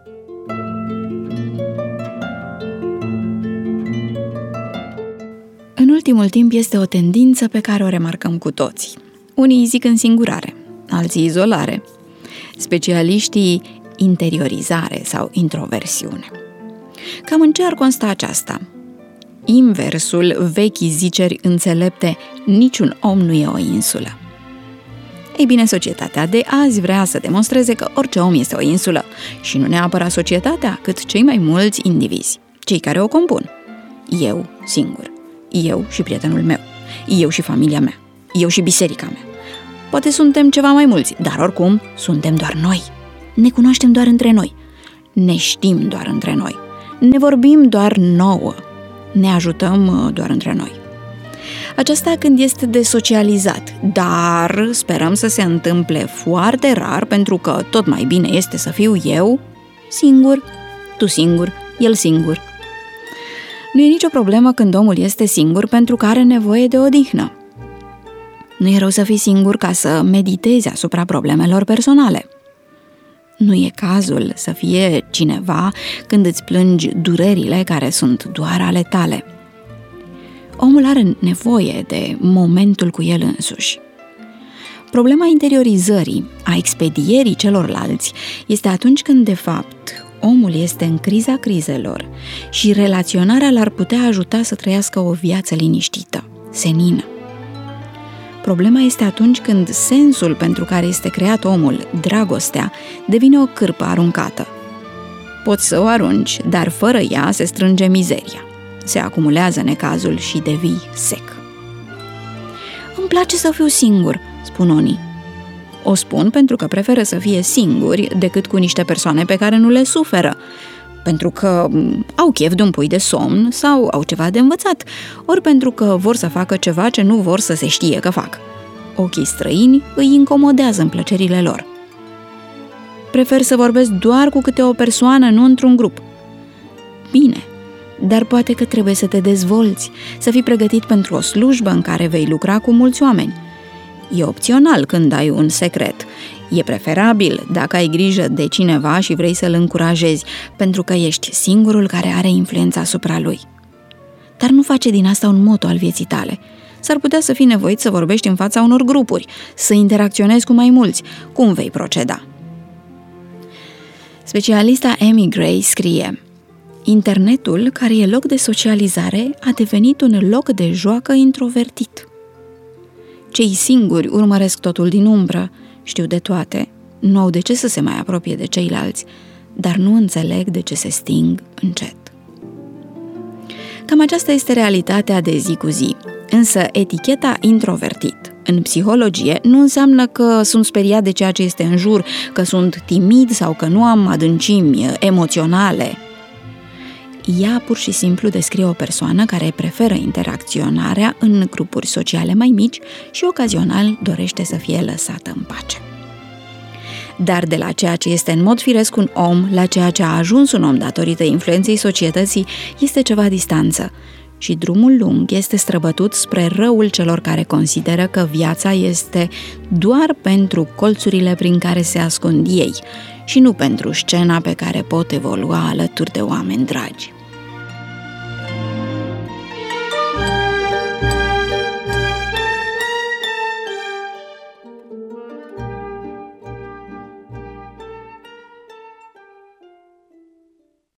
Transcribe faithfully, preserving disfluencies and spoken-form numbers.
În ultimul timp este o tendință pe care o remarcăm cu toții. Unii zic însingurare, alții izolare, specialiștii interiorizare sau introversiune. Cam în ce ar consta aceasta? Inversul vechii ziceri înțelepte, niciun om nu e o insulă. Ei bine, societatea de azi vrea să demonstreze că orice om este o insulă și nu neapărat societatea, cât cei mai mulți indivizi, cei care o compun. Eu singur, eu și prietenul meu, eu și familia mea, eu și biserica mea. Poate suntem ceva mai mulți, dar oricum suntem doar noi. Ne cunoaștem doar între noi, ne știm doar între noi, ne vorbim doar nouă, ne ajutăm doar între noi. Aceasta când este de socializat, dar sperăm să se întâmple foarte rar, pentru că tot mai bine este să fiu eu singur, tu singur, el singur. Nu e nicio problemă când omul este singur pentru că are nevoie de odihnă. Nu e rău să fii singur ca să meditezi asupra problemelor personale. Nu e cazul să fie cineva când îți plângi durerile care sunt doar ale tale. Omul are nevoie de momentul cu el însuși. Problema interiorizării, a expedierii celorlalți, este atunci când, de fapt, omul este în criza crizelor și relaționarea l-ar putea ajuta să trăiască o viață liniștită, senină. Problema este atunci când sensul pentru care este creat omul, dragostea, devine o cârpă aruncată. Poți să o arunci, dar fără ea se strânge mizeria. Se acumulează necazul și devii sec. Îmi place să fiu singur, spun unii. O spun pentru că preferă să fie singuri decât cu niște persoane pe care nu le suferă, pentru că au chef de un pui de somn sau au ceva de învățat, ori pentru că vor să facă ceva ce nu vor să se știe că fac. Ochii străini îi incomodează în plăcerile lor. Prefer să vorbesc doar cu câte o persoană, nu într-un grup. Bine, dar poate că trebuie să te dezvolți, să fii pregătit pentru o slujbă în care vei lucra cu mulți oameni. E opțional când ai un secret. E preferabil dacă ai grijă de cineva și vrei să-l încurajezi, pentru că ești singurul care are influența asupra lui. Dar nu face din asta un motto al vieții tale. S-ar putea să fii nevoit să vorbești în fața unor grupuri, să interacționezi cu mai mulți. Cum vei proceda? Specialista Amy Gray scrie: internetul, care e loc de socializare, a devenit un loc de joacă introvertit. Cei singuri urmăresc totul din umbră, știu de toate, nu au de ce să se mai apropie de ceilalți, dar nu înțeleg de ce se sting încet. Cam aceasta este realitatea de zi cu zi, însă eticheta introvertit în psihologie nu înseamnă că sunt speriat de ceea ce este în jur, că sunt timid sau că nu am adâncimi emoționale. Ea pur și simplu descrie o persoană care preferă interacționarea în grupuri sociale mai mici și ocazional dorește să fie lăsată în pace. Dar de la ceea ce este în mod firesc un om la ceea ce a ajuns un om datorită influenței societății este ceva distanță și drumul lung este străbătut spre răul celor care consideră că viața este doar pentru colțurile prin care se ascund ei și nu pentru scena pe care pot evolua alături de oameni dragi.